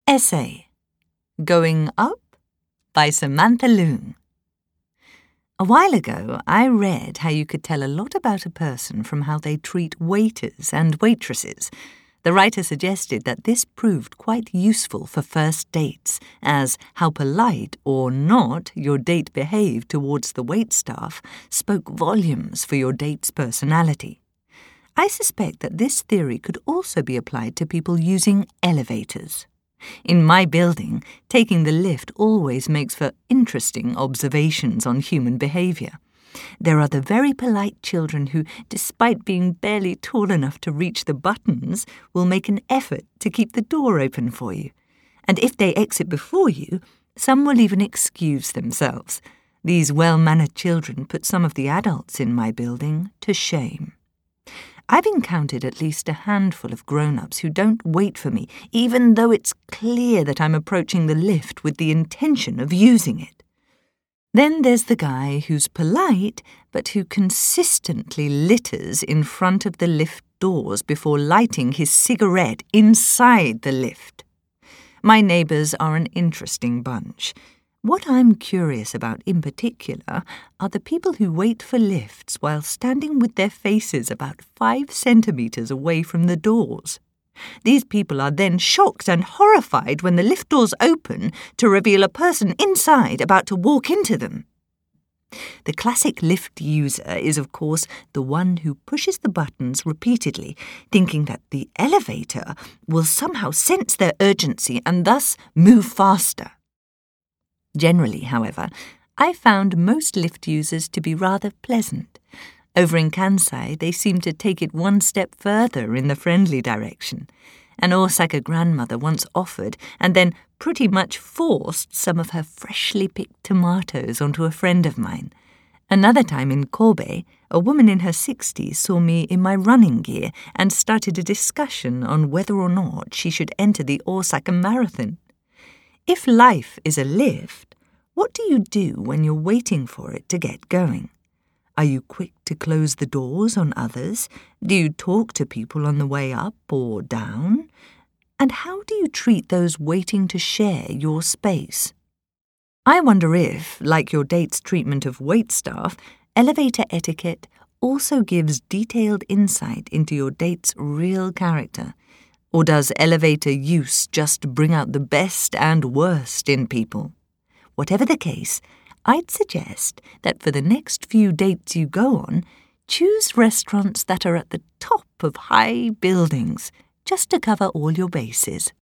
Essay Going Up by Samantha Loong. A while ago, I read how you could tell a lot about a person from how they treat waiters and waitresses. The writer suggested that this proved quite useful for first dates, as how polite or not your date behaved towards the waitstaff spoke volumes for your date's personality. I suspect that this theory could also be applied to people using elevators. In my building, taking the lift always makes for interesting observations on human behaviour. There are the very polite children who, despite being barely tall enough to reach the buttons, will make an effort to keep the door open for you. And if they exit before you, some will even excuse themselves. These well-mannered children put some of the adults in my building to shame. I've encountered at least a handful of grown-ups who don't wait for me, even though it's clear that I'm approaching the lift with the intention of using it. Then there's the guy who's polite, but who consistently litters in front of the lift doors before lighting his cigarette inside the lift. My neighbours are an interesting bunch. What I'm curious about in particular are the people who wait for lifts while standing with their faces about 5 centimetres away from the doors. These people are then shocked and horrified when the lift doors open to reveal a person inside about to walk into them. The classic lift user is, of course, the one who pushes the buttons repeatedly, thinking that the elevator will somehow sense their urgency and thus move faster. Generally, however, I found most lift users to be rather pleasant. Over in Kansai, they seem to take it one step further in the friendly direction. An Osaka grandmother once offered and then pretty much forced some of her freshly picked tomatoes onto a friend of mine. Another time in Kobe, a woman in her 60s saw me in my running gear and started a discussion on whether or not she should enter the Osaka Marathon. If life is a lift, what do you do when you're waiting for it to get going? Are you quick to close the doors on others? Do you talk to people on the way up or down? And how do you treat those waiting to share your space? I wonder if, like your date's treatment of waitstaff, elevator etiquette also gives detailed insight into your date's real character. Or does elevator use just bring out the best and worst in people? Whatever the case, I'd suggest that for the next few dates you go on, choose restaurants that are at the top of high buildings, just to cover all your bases.